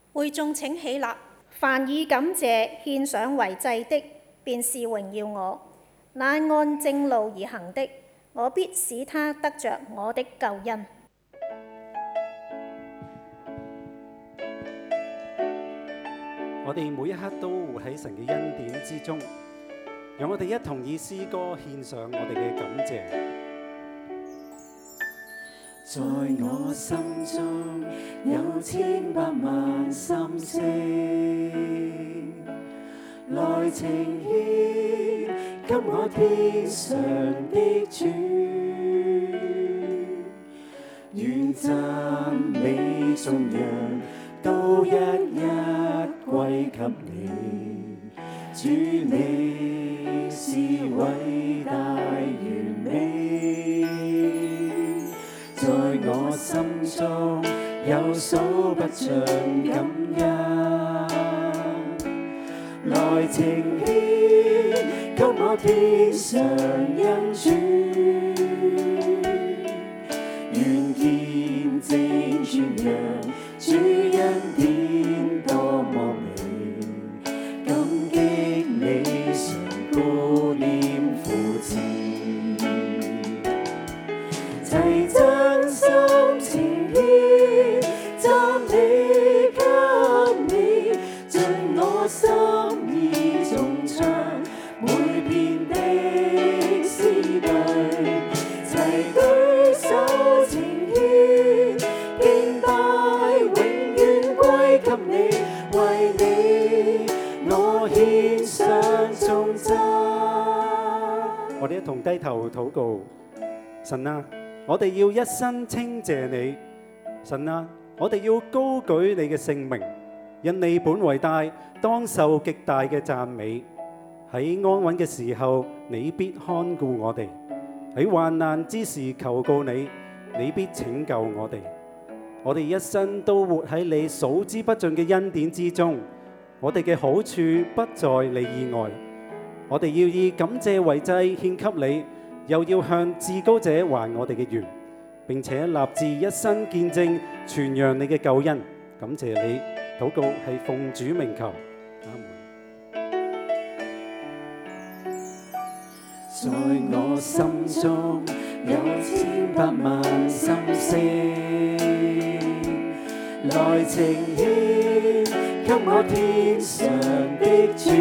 會眾請起立，凡以感謝獻上為祭的，便是榮耀我；那按正路而行的，我必使他得着我的救恩。 我哋每一刻都活喺神嘅恩典之中，讓我哋一同以詩歌獻上我哋嘅感謝。 在我心中有千百萬心聲，來呈獻給我天上的主，願讚美頌揚都一一歸給你，主你是偉大完美，在我心中有數不盡感恩，來呈獻給我天上恩主，願見證傳揚主恩典多麼美，感激你常顧念扶持，齊真心呈獻讚美給你，盡我心意頌唱每篇的詩句，齊舉手呈獻敬拜永遠歸給你，為你我獻上頌讚。 我哋一同低頭禱告。神啊，我哋要一生稱謝你。神啊，我哋要高舉你嘅聖名，因你本為大，當受極大嘅讚美。喺安穩嘅時候，你必看顧我哋；喺患難之時求告你，你必拯救我哋。我哋一生都活喺你數之不盡嘅恩典之中，我哋嘅好處不在你以外。我哋要以感謝為祭獻給你，又要向至高者還我哋嘅願，並且立志一生見證傳揚你嘅救恩。感謝你，禱告係奉主名求，阿門。 在我心中有千百萬心聲，來呈獻給我天上的主，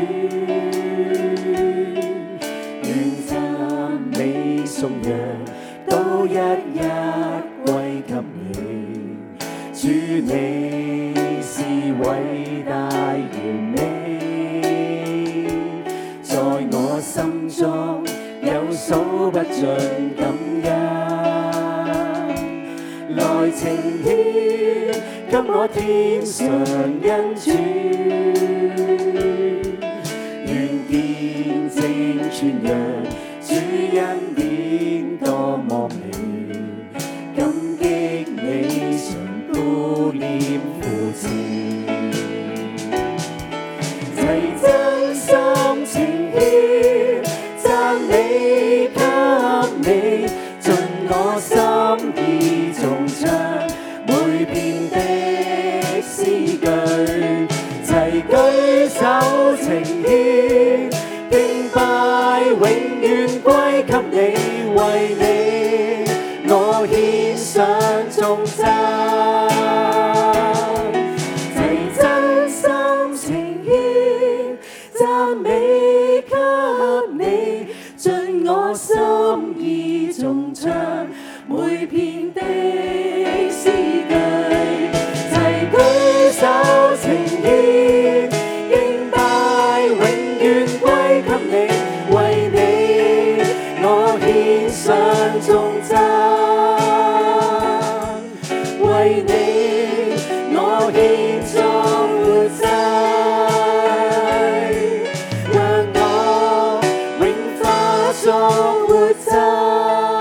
願讚美頌揚都一一歸給你，主你是偉大完美，在我心中有數不盡感恩，來呈獻給我天上恩主，願見證傳揚主恩典多麼美，感激你常顧念扶持，齊真心呈獻讚美給你，盡我心意頌唱每篇的詩句，齊舉手呈獻敬拜永遠歸給你，為你我獻上頌讚，齊真心呈獻讚美給你，盡我心意頌唱每篇的詩句，齊舉手呈獻敬拜永遠歸給你，為你我獻上頌讚，為你我獻上活祭，讓我永化作活祭。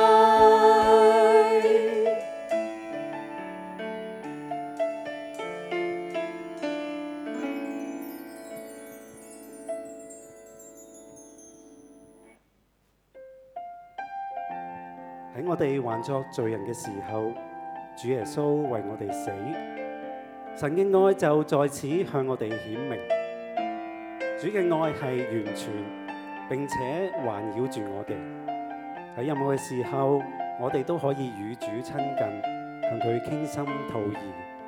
喺我哋還作罪人嘅時候，主耶穌為我哋死， 神嘅愛就在此向我哋顯明，主嘅愛係完全並且環繞住我哋。喺任何嘅時候，我哋都可以與主親近，向佢傾心吐意。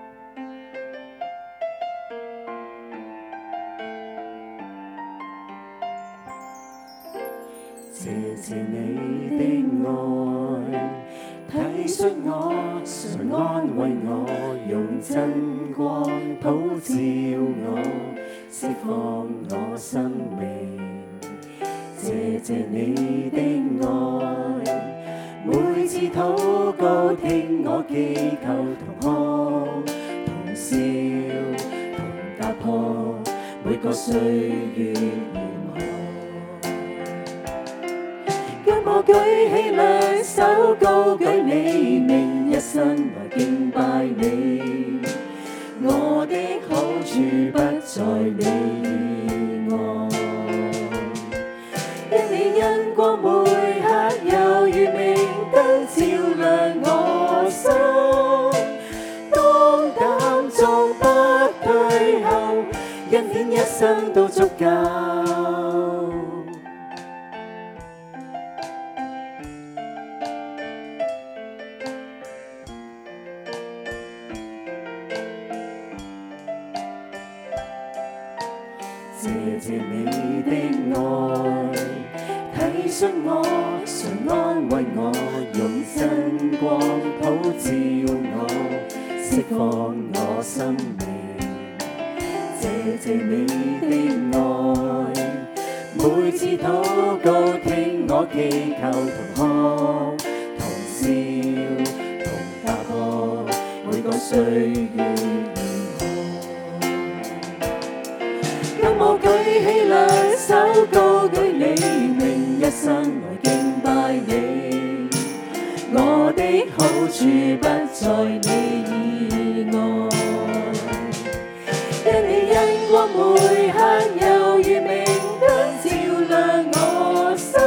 謝謝你的愛，體恤我，常安慰我，用真光普照我，釋放我生命。謝謝你的愛，每次禱告聽我祈求，同哭同笑同打破每個歲月。我舉起兩手高舉你名，一生來敬拜你。我的好處不在你以外，因你恩光每刻猶如明燈照亮我心，當膽壯不退後，恩典一生都足夠。謝謝你的愛，體恤我，常安慰我，用真光普照我，釋放我生命。謝謝你的愛，每次禱告聽我祈求，同哭同笑同打破每個歲月。我舉起兩手高舉你名，一生來敬拜你。我的好處不在你以外，因你恩光每刻猶如明燈照亮我心，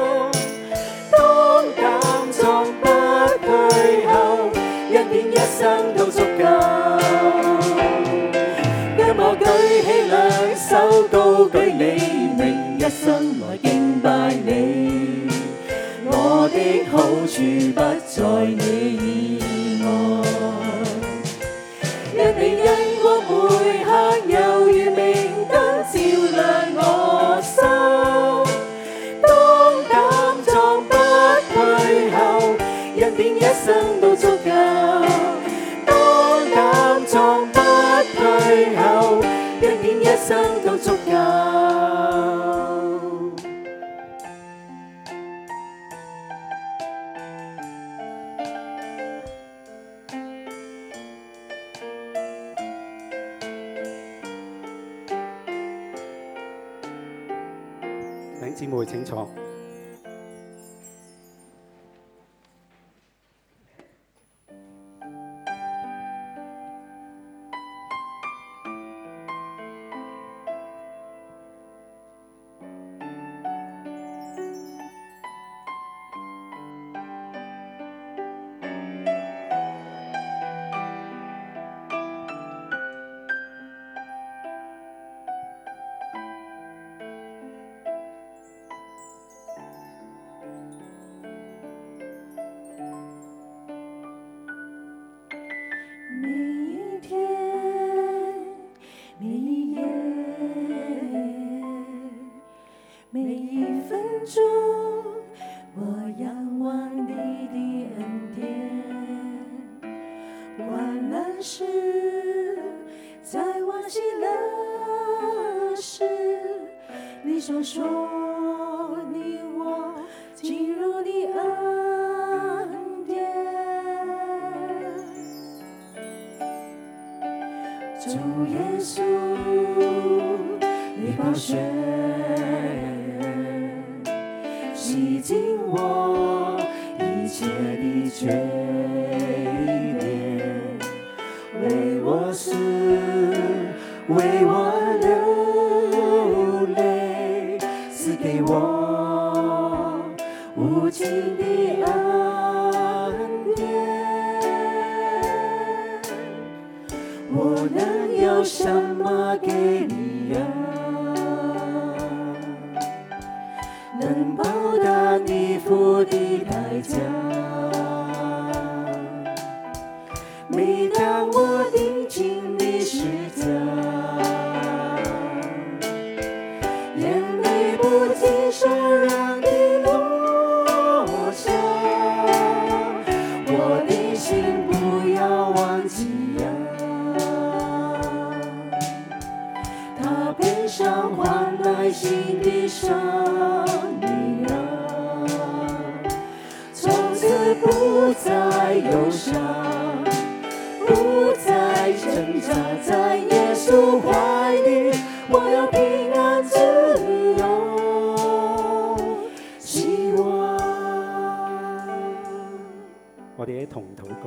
當膽壯不退後，恩典一生都足夠。我舉起兩手高舉你名，一生來敬拜你。我的好處不在你以外，因你恩光每刻猶如明燈照亮我心，當膽壯不退後，恩典一生都足夠。當膽壯不退後，恩典一生都足夠。 弟兄姊妹請坐。主耶穌，你寶血洗淨我一切的罪孽，為我死，為我流淚，賜給我無盡的恩典。我能有什么给你呀？能报答你付的代价？每当我听经历十架，眼泪不经手让地落下，我的心不要忘记呀，他悲伤换来新的生命啊，从此不再忧伤，不再挣扎，在耶稣怀里，我有平安自由希望。 我哋一同禱告，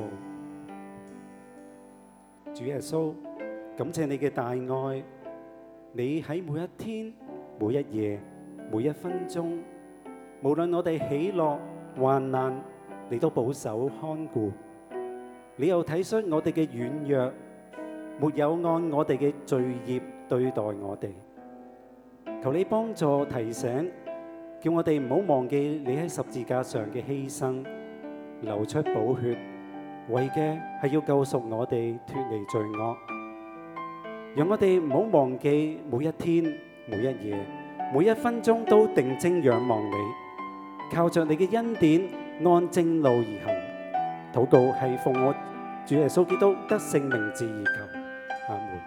主耶穌，感謝你嘅大愛，你喺每一天、每一夜、每一分鐘，無論我哋喜樂患難，你都保守看顧。你又體恤我哋嘅軟弱，沒有按我哋嘅罪孽對待我哋。求你幫助提醒，叫我哋唔好忘記你喺十字架上嘅犧牲，流出寶血，為嘅係要救贖我哋脫離罪惡。讓我哋唔好忘記每一天、每一夜、每一分鐘都定睛仰望你，靠着你嘅恩典，按正路而行。禱告係奉我主耶穌基督得聖名字而求，阿門。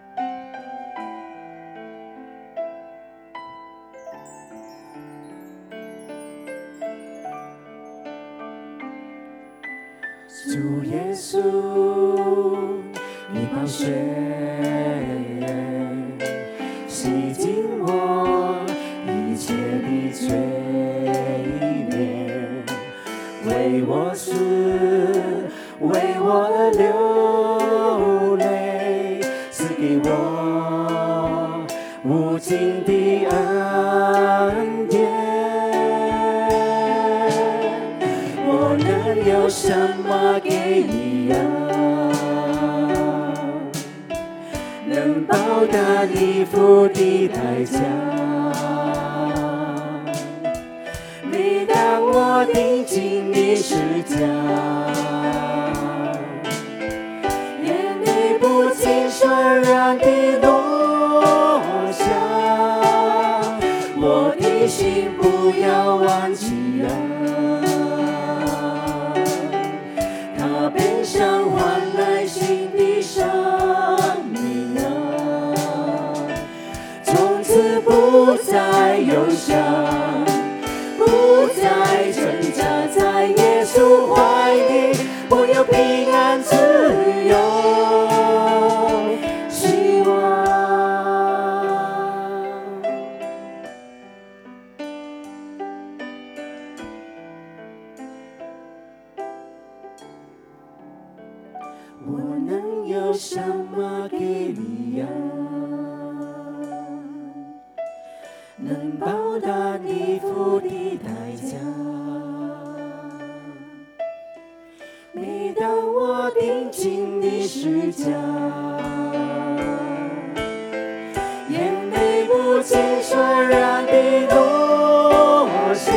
主耶稣，你宝血洗净我一切的罪孽，为我死，为我流泪，赐给我无尽的恩典。我能有什么给你呀？能报答你付的代价？每当我听经历十架，眼泪不经顺然地落下，我的心不要忘记呀，他悲伤换来新的生命啊，从此不再忧伤，不再挣扎，在耶稣怀里，我有平安自由希望。我能有什么给你呀？能报答你付的代价？每当我听经历十架，眼泪不经顺然地落下，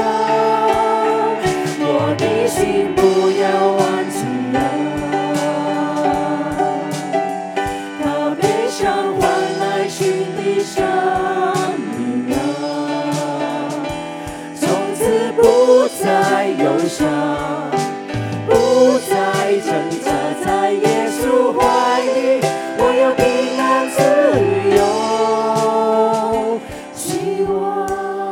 我的心不要忘记呀，他悲伤换来新的生命啊，从此不再忧伤，不再挣扎，在耶稣怀里，我有平安自由希望。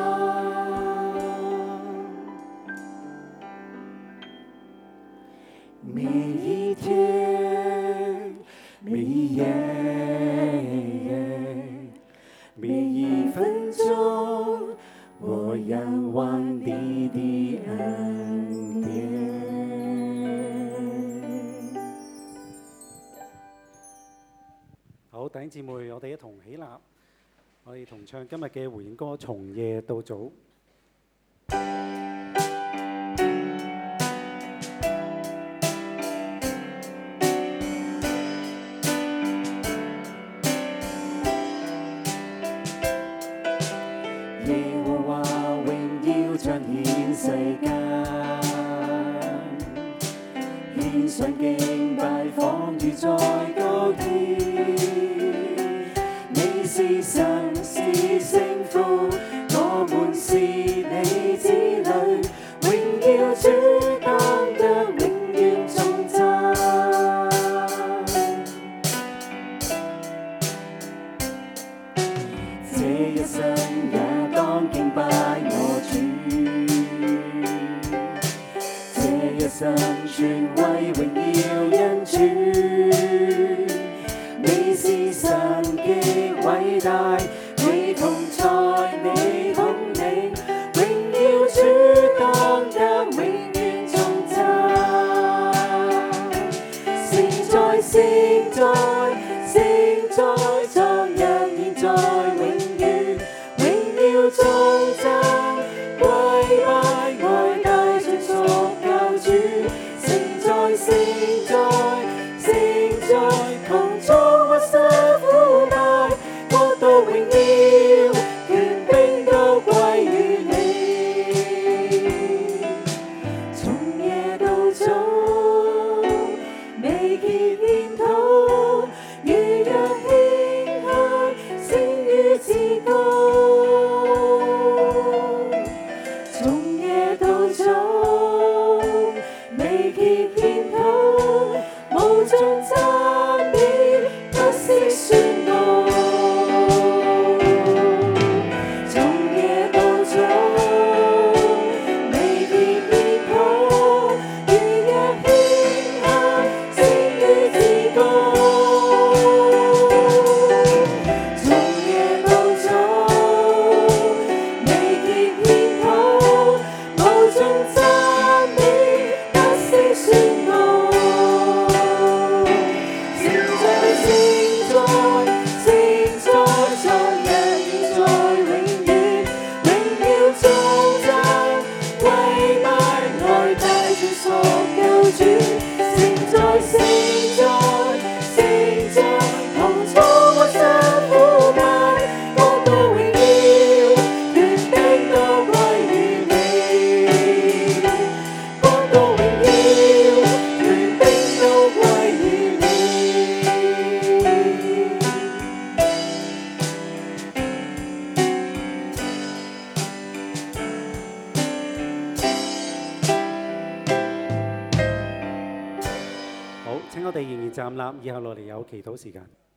每一天，每一夜，每一分钟，我仰望你的恩典。 好，弟兄姊妹，我哋一同起立，我哋同唱今日嘅回應歌《從夜到早》。 上敬拜仿如在高天。你是神，是聖父，我們是你子女，榮耀主當得永遠頌讚。這一生也當敬拜我主，這一生全為榮耀恩主。你是神極偉大，你同在，你統領，榮耀主當得永遠頌讚。聖在，聖在，聖在，昨日現在永遠，榮耀頌讚，跪拜愛戴盡屬救主。聖在，聖在，聖在，穹蒼屈膝俯拜，國度榮耀，權柄都歸於你。從夜到早，未歇研討，如若輕客，聲於至高。從夜到早，未歇研討，無盡讚美，不息宣告。從夜到早，未歇研討，如若輕客，聲於至高。從夜到早，未歇研討，無盡讚美，不息宣告。聖在，聖在，聖在，昨日現在永遠，榮耀頌讚，跪拜愛戴盡屬救主。聖在，聖在，聖在，穹蒼屈膝俯拜，國度榮耀，權柄都歸於你。國度榮耀，權柄都歸於你。 好，請我哋仍然站立，以後落嚟有祈禱時間。